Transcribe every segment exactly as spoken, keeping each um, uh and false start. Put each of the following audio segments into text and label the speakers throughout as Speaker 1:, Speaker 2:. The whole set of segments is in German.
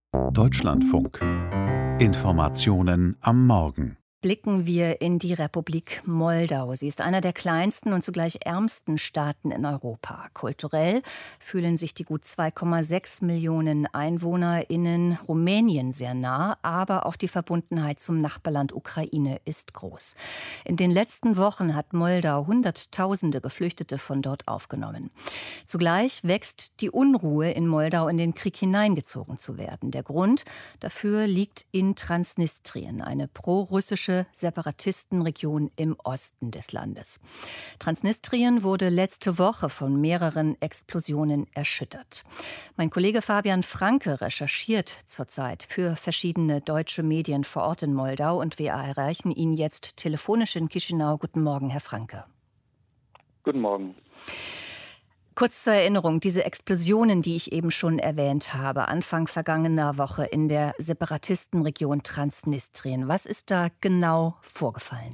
Speaker 1: Deutschlandfunk. Informationen am Morgen.
Speaker 2: Blicken wir in die Republik Moldau. Sie ist einer der kleinsten und zugleich ärmsten Staaten in Europa. Kulturell fühlen sich die gut zwei Komma sechs Millionen EinwohnerInnen Rumänien sehr nah, aber auch die Verbundenheit zum Nachbarland Ukraine ist groß. In den letzten Wochen hat Moldau Hunderttausende Geflüchtete von dort aufgenommen. Zugleich wächst die Unruhe in Moldau, in den Krieg hineingezogen zu werden. Der Grund dafür liegt in Transnistrien, eine prorussische Separatistenregion im Osten des Landes. Transnistrien wurde letzte Woche von mehreren Explosionen erschüttert. Mein Kollege Fabian Franke recherchiert zurzeit für verschiedene deutsche Medien vor Ort in Moldau und wir erreichen ihn jetzt telefonisch in Chișinău. Guten Morgen, Herr Franke.
Speaker 3: Guten Morgen.
Speaker 2: Kurz zur Erinnerung, diese Explosionen, die ich eben schon erwähnt habe, Anfang vergangener Woche in der Separatistenregion Transnistrien. Was ist da genau vorgefallen?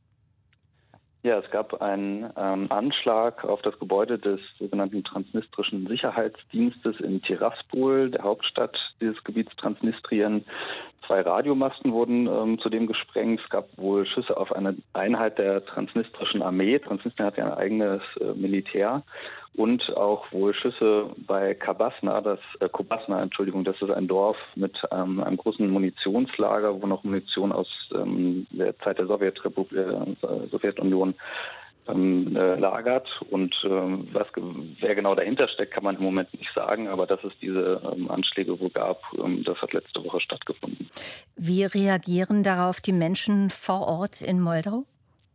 Speaker 3: Ja, es gab einen ähm, Anschlag auf das Gebäude des sogenannten Transnistrischen Sicherheitsdienstes in Tiraspol, der Hauptstadt dieses Gebiets Transnistrien. Zwei Radiomasten wurden ähm, zudem gesprengt. Es gab wohl Schüsse auf eine Einheit der transnistrischen Armee. Transnistrien hat ja ein eigenes äh, Militär. Und auch wohl Schüsse bei Kabasna, das äh, Kobasna, Entschuldigung, das ist ein Dorf mit ähm, einem großen Munitionslager, wo noch Munition aus ähm, der Zeit der Sowjetrepublik, äh, Sowjetunion ähm, äh, lagert. Und ähm, was, wer genau dahinter steckt, kann man im Moment nicht sagen. Aber dass es diese ähm, Anschläge wohl gab, ähm, das hat letzte Woche stattgefunden.
Speaker 2: Wie reagieren darauf die Menschen vor Ort in Moldau?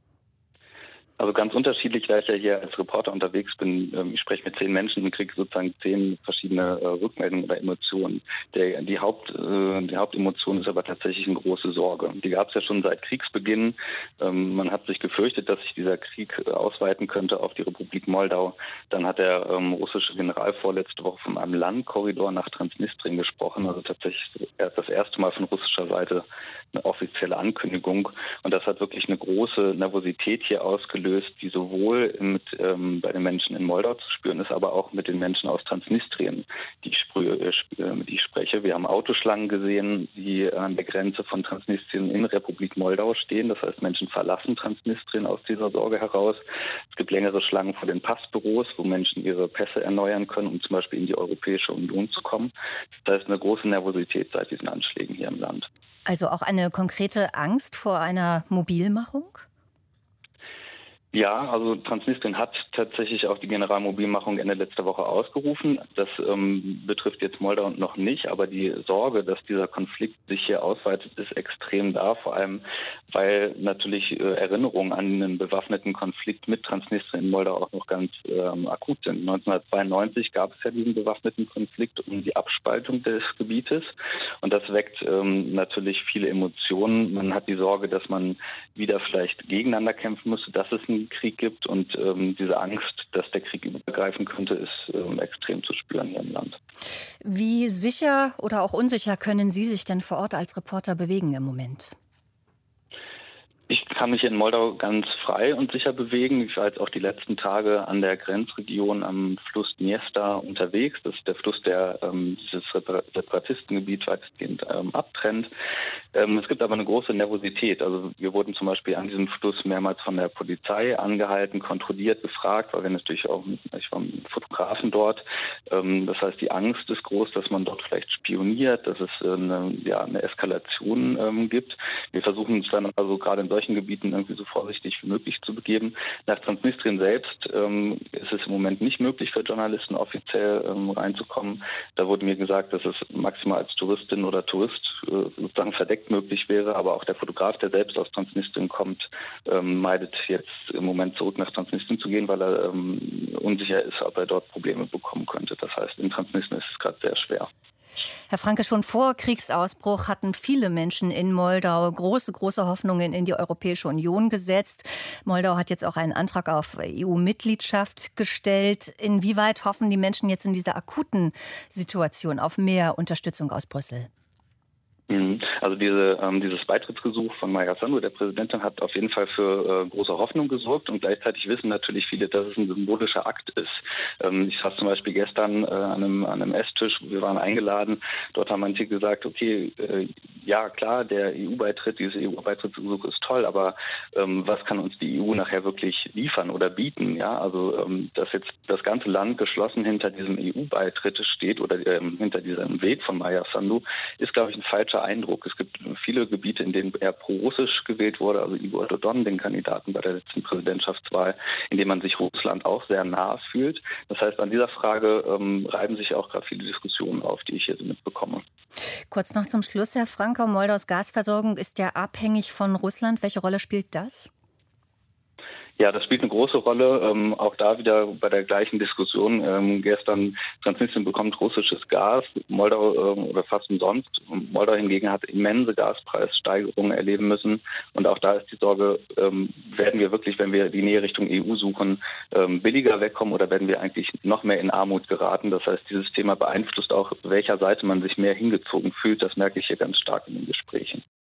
Speaker 3: Also ganz unterschiedlich, weil ich ja hier als Reporter unterwegs bin. Ich spreche mit zehn Menschen und kriege sozusagen zehn verschiedene Rückmeldungen oder Emotionen. Der, die, Haupt, die Hauptemotion ist aber tatsächlich eine große Sorge. Die gab es ja schon seit Kriegsbeginn. Man hat sich gefürchtet, dass sich dieser Krieg ausweiten könnte auf die Republik Moldau. Dann hat der russische General vorletzte Woche von einem Landkorridor nach Transnistrien gesprochen. Also tatsächlich das erste Mal von russischer Seite eine offizielle Ankündigung. Und das hat wirklich eine große Nervosität hier ausgelöst, die sowohl mit, ähm, bei den Menschen in Moldau zu spüren ist, aber auch mit den Menschen aus Transnistrien, die ich, sprühe, äh, die ich spreche. Wir haben Autoschlangen gesehen, die an der Grenze von Transnistrien in Republik Moldau stehen. Das heißt, Menschen verlassen Transnistrien aus dieser Sorge heraus. Es gibt längere Schlangen vor den Passbüros, wo Menschen ihre Pässe erneuern können, um zum Beispiel in die Europäische Union zu kommen. Das heißt, eine große Nervosität seit diesen Anschlägen hier im Land.
Speaker 2: Also auch eine konkrete Angst vor einer Mobilmachung?
Speaker 3: Ja, also Transnistrien hat tatsächlich auch die Generalmobilmachung Ende letzter Woche ausgerufen. Das ähm, betrifft jetzt Moldau noch nicht, aber die Sorge, dass dieser Konflikt sich hier ausweitet, ist extrem da. Vor allem, weil natürlich äh, Erinnerungen an einen bewaffneten Konflikt mit Transnistrien in Moldau auch noch ganz ähm, akut sind. neunzehnhundertzweiundneunzig gab es ja diesen bewaffneten Konflikt um die Abspaltung des Gebietes und das weckt ähm, natürlich viele Emotionen. Man hat die Sorge, dass man wieder vielleicht gegeneinander kämpfen müsste, dass es ein Krieg gibt und ähm, diese Angst, dass der Krieg übergreifen könnte, ist ähm, extrem zu spüren hier im Land.
Speaker 2: Wie sicher oder auch unsicher können Sie sich denn vor Ort als Reporter bewegen im Moment?
Speaker 3: Ich kann mich in Moldau ganz frei und sicher bewegen. Ich war jetzt auch die letzten Tage an der Grenzregion am Fluss Dniester unterwegs. Das ist der Fluss, der ähm, dieses Separatistengebiet weitestgehend ähm, abtrennt. Ähm, es gibt aber eine große Nervosität. Also wir wurden zum Beispiel an diesem Fluss mehrmals von der Polizei angehalten, kontrolliert, befragt, weil wir natürlich auch, ich war mit Fotografen dort. Ähm, das heißt, die Angst ist groß, dass man dort vielleicht spioniert, dass es äh, eine, ja, eine Eskalation ähm, gibt. Wir versuchen es dann also gerade in solchen Gebieten irgendwie so vorsichtig wie möglich zu begeben. Nach Transnistrien selbst ähm, ist es im Moment nicht möglich für Journalisten offiziell ähm, reinzukommen. Da wurde mir gesagt, dass es maximal als Touristin oder Tourist äh, sozusagen verdeckt möglich wäre, aber auch der Fotograf, der selbst aus Transnistrien kommt, ähm, meidet jetzt im Moment zurück nach Transnistrien zu gehen, weil er ähm, unsicher ist, ob er dort Probleme bekommen könnte. Das heißt, in Transnistrien ist es gerade sehr schwer.
Speaker 2: Herr Franke, schon vor Kriegsausbruch hatten viele Menschen in Moldau große, große Hoffnungen in die Europäische Union gesetzt. Moldau hat jetzt auch einen Antrag auf E U-Mitgliedschaft gestellt. Inwieweit hoffen die Menschen jetzt in dieser akuten Situation auf mehr Unterstützung aus Brüssel?
Speaker 3: Mhm. Also diese, ähm, dieses Beitrittsgesuch von Maia Sandu, der Präsidentin, hat auf jeden Fall für äh, große Hoffnung gesorgt und gleichzeitig wissen natürlich viele, dass es ein symbolischer Akt ist. Ähm, ich saß zum Beispiel gestern äh, an, einem, an einem Esstisch, wir waren eingeladen, dort haben manche gesagt, okay, äh, ja klar, der E U-Beitritt, dieses E U-Beitrittsgesuch ist toll, aber ähm, was kann uns die E U nachher wirklich liefern oder bieten? Ja, also ähm, dass jetzt das ganze Land geschlossen hinter diesem E U-Beitritt steht oder ähm, hinter diesem Weg von Maia Sandu, ist, glaube ich, ein falscher Eindruck. Es gibt viele Gebiete, in denen eher pro-russisch gewählt wurde, also Igor Dodon, den Kandidaten bei der letzten Präsidentschaftswahl, in dem man sich Russland auch sehr nahe fühlt. Das heißt, an dieser Frage ähm, reiben sich auch gerade viele Diskussionen auf, die ich hier so mitbekomme.
Speaker 2: Kurz noch zum Schluss, Herr Frankau, Moldaus Gasversorgung ist ja abhängig von Russland. Welche Rolle spielt das?
Speaker 3: Ja, das spielt eine große Rolle. Ähm, auch da wieder bei der gleichen Diskussion. Ähm, gestern, Transnistrien bekommt russisches Gas, Moldau ähm, oder fast umsonst. Moldau hingegen hat immense Gaspreissteigerungen erleben müssen. Und auch da ist die Sorge, ähm, werden wir wirklich, wenn wir die Nähe Richtung E U suchen, ähm, billiger wegkommen oder werden wir eigentlich noch mehr in Armut geraten? Das heißt, dieses Thema beeinflusst auch, welcher Seite man sich mehr hingezogen fühlt. Das merke ich hier ganz stark in den Gesprächen.